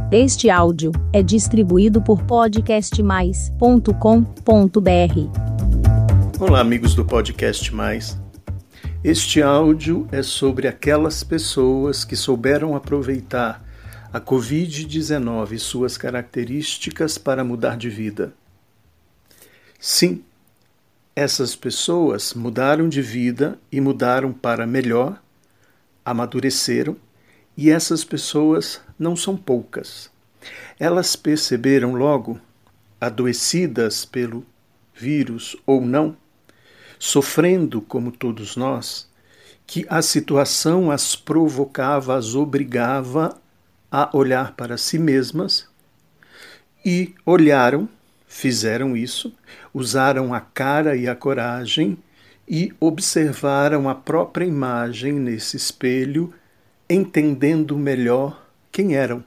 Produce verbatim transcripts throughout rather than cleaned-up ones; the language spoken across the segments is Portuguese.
Este áudio é distribuído por podcast mais ponto com ponto b r. Olá, amigos do Podcast Mais. Este áudio é sobre aquelas pessoas que souberam aproveitar a covid dezenove e suas características para mudar de vida. Sim, essas pessoas mudaram de vida e mudaram para melhor, amadureceram, e essas pessoas não são poucas. Elas perceberam logo, adoecidas pelo vírus ou não, sofrendo como todos nós, que a situação as provocava, as obrigava a olhar para si mesmas e olharam, fizeram isso, usaram a cara e a coragem e observaram a própria imagem nesse espelho, entendendo melhor quem eram.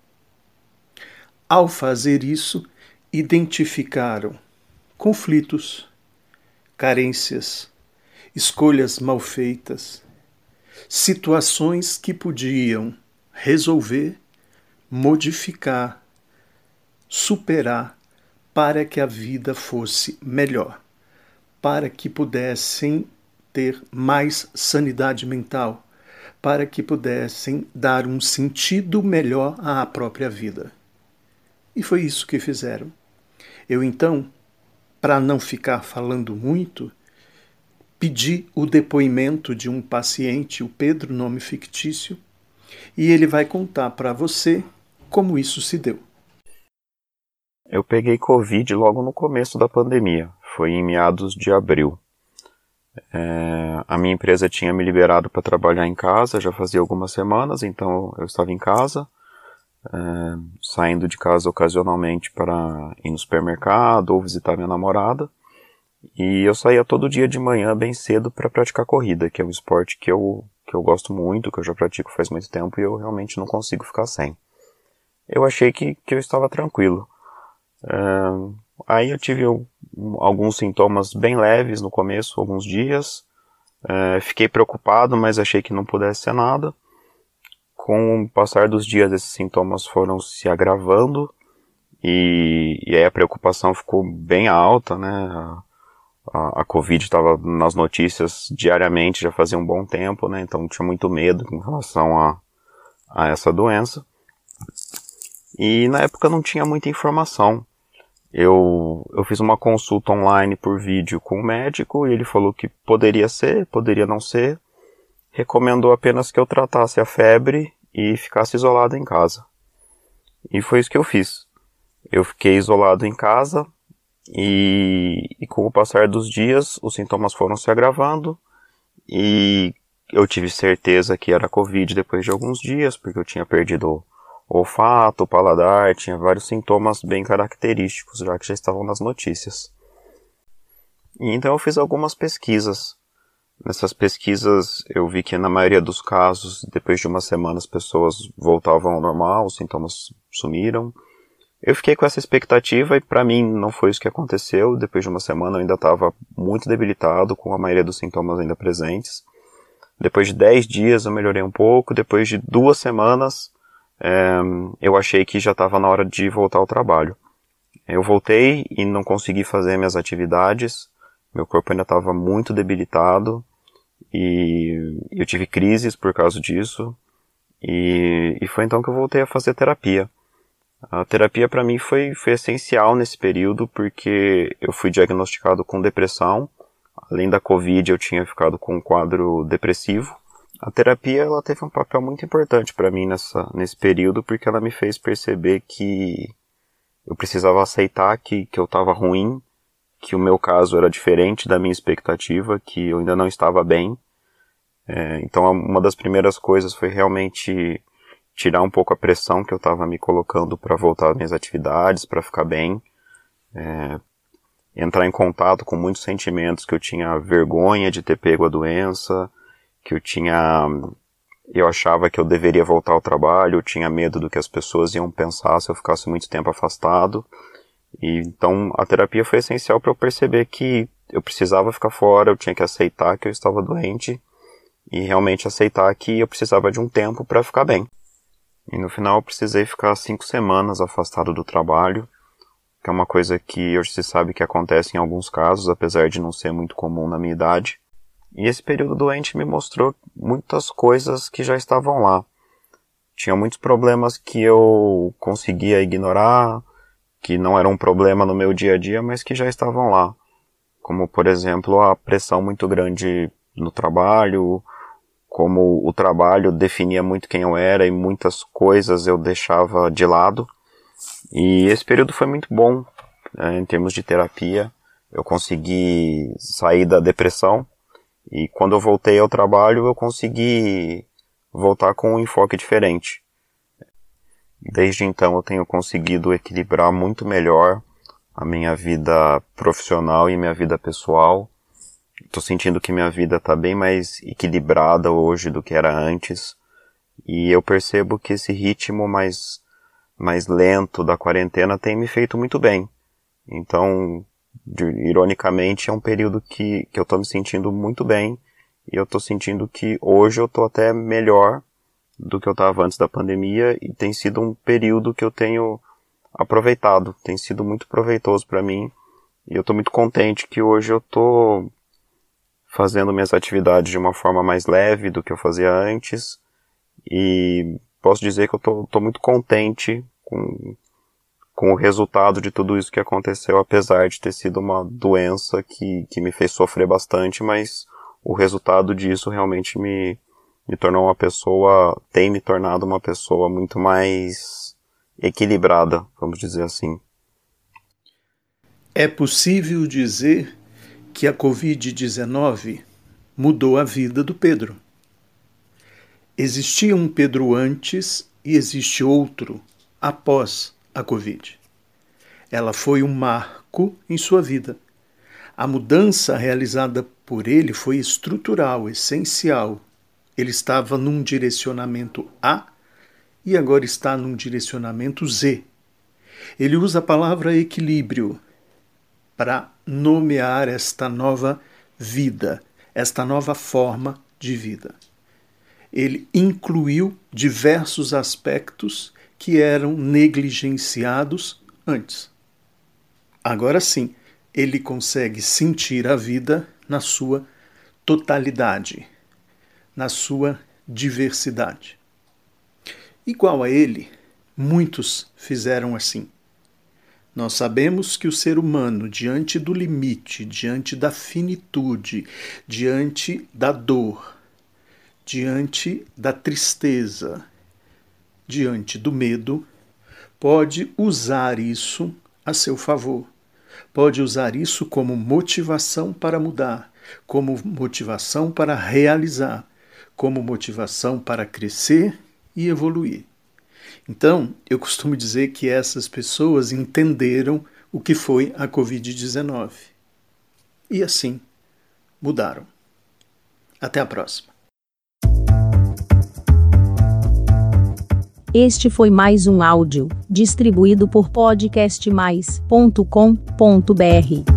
Ao fazer isso, identificaram conflitos, carências, escolhas mal feitas, situações que podiam resolver, modificar, superar para que a vida fosse melhor, para que pudessem ter mais sanidade mental, para que pudessem dar um sentido melhor à própria vida. E foi isso que fizeram. Eu então, para não ficar falando muito, pedi o depoimento de um paciente, o Pedro, nome fictício, e ele vai contar para você como isso se deu. Eu peguei Covid logo no começo da pandemia, foi em meados de abril. É, a minha empresa tinha me liberado para trabalhar em casa, já fazia algumas semanas, então eu estava em casa, é, saindo de casa ocasionalmente para ir no supermercado ou visitar minha namorada. E eu saía todo dia de manhã bem cedo para praticar corrida, que é um esporte que eu, que eu gosto muito, que eu já pratico faz muito tempo e eu realmente não consigo ficar sem. Eu achei que, que eu estava tranquilo. É, aí eu tive alguns sintomas bem leves no começo, alguns dias. É, fiquei preocupado, mas achei que não pudesse ser nada. Com o passar dos dias, esses sintomas foram se agravando e, e aí a preocupação ficou bem alta, né? A, a, a Covid estava nas notícias diariamente, já fazia um bom tempo, né? Então tinha muito medo em relação a, a essa doença. E na época não tinha muita informação. Eu, eu fiz uma consulta online por vídeo com o médico e ele falou que poderia ser, poderia não ser. Recomendou apenas que eu tratasse a febre e ficasse isolado em casa. E foi isso que eu fiz. Eu fiquei isolado em casa e, e com o passar dos dias os sintomas foram se agravando e eu tive certeza que era Covid depois de alguns dias, porque eu tinha perdido o olfato, o paladar, tinha vários sintomas bem característicos, já que já estavam nas notícias. E então eu fiz algumas pesquisas. Nessas pesquisas eu vi que na maioria dos casos, depois de uma semana as pessoas voltavam ao normal, os sintomas sumiram. Eu fiquei com essa expectativa e para mim não foi isso que aconteceu. Depois de uma semana eu ainda estava muito debilitado, com a maioria dos sintomas ainda presentes. Depois de dez dias eu melhorei um pouco, depois de duas semanas É, eu achei que já estava na hora de voltar ao trabalho. Eu voltei e não consegui fazer minhas atividades, meu corpo ainda estava muito debilitado e eu tive crises por causa disso e, e foi então que eu voltei a fazer terapia. A terapia para mim foi, foi essencial nesse período porque eu fui diagnosticado com depressão, além da Covid eu tinha ficado com um quadro depressivo. A terapia ela teve um papel muito importante para mim nessa, nesse período porque ela me fez perceber que eu precisava aceitar que, que eu estava ruim, que o meu caso era diferente da minha expectativa, que eu ainda não estava bem. É, então uma das primeiras coisas foi realmente tirar um pouco a pressão que eu estava me colocando para voltar às minhas atividades, para ficar bem. É, entrar em contato com muitos sentimentos que eu tinha vergonha de ter pego a doença, que eu tinha, eu achava que eu deveria voltar ao trabalho, eu tinha medo do que as pessoas iam pensar se eu ficasse muito tempo afastado. E então a terapia foi essencial para eu perceber que eu precisava ficar fora, eu tinha que aceitar que eu estava doente e realmente aceitar que eu precisava de um tempo para ficar bem. E no final eu precisei ficar cinco semanas afastado do trabalho, que é uma coisa que hoje se sabe que acontece em alguns casos, apesar de não ser muito comum na minha idade. E esse período doente me mostrou muitas coisas que já estavam lá. Tinha muitos problemas que eu conseguia ignorar, que não eram um problema no meu dia a dia, mas que já estavam lá. Como, por exemplo, a pressão muito grande no trabalho, como o trabalho definia muito quem eu era e muitas coisas eu deixava de lado. E esse período foi muito bom, né, em termos de terapia. Eu consegui sair da depressão e quando eu voltei ao trabalho eu consegui voltar com um enfoque diferente. Desde então eu tenho conseguido equilibrar muito melhor a minha vida profissional e minha vida pessoal. Estou sentindo que minha vida está bem mais equilibrada hoje do que era antes. E eu percebo que esse ritmo mais, mais lento da quarentena tem me feito muito bem. Então, de, ironicamente, é um período que, que eu estou me sentindo muito bem. E eu estou sentindo que hoje eu estou até melhor do que eu estava antes da pandemia. E tem sido um período que eu tenho aproveitado. Tem sido muito proveitoso para mim. E eu estou muito contente que hoje eu estou fazendo minhas atividades de uma forma mais leve do que eu fazia antes. E posso dizer que eu tô, tô muito contente com, com o resultado de tudo isso que aconteceu, apesar de ter sido uma doença que, que me fez sofrer bastante, mas o resultado disso realmente me, me tornou uma pessoa, tem me tornado uma pessoa muito mais equilibrada, vamos dizer assim. É possível dizer que a covid dezenove mudou a vida do Pedro. Existia um Pedro antes e existe outro após a Covid. Ela foi um marco em sua vida. A mudança realizada por ele foi estrutural, essencial. Ele estava num direcionamento A e agora está num direcionamento Z. Ele usa a palavra equilíbrio para nomear esta nova vida, esta nova forma de vida. Ele incluiu diversos aspectos que eram negligenciados antes. Agora sim, ele consegue sentir a vida na sua totalidade, na sua diversidade. Igual a ele, muitos fizeram assim. Nós sabemos que o ser humano, diante do limite, diante da finitude, diante da dor, diante da tristeza, diante do medo, pode usar isso a seu favor. Pode usar isso como motivação para mudar, como motivação para realizar, como motivação para crescer e evoluir. Então, eu costumo dizer que essas pessoas entenderam o que foi a covid dezenove. E assim, mudaram. Até a próxima. Este foi mais um áudio, distribuído por podcast mais ponto com ponto br.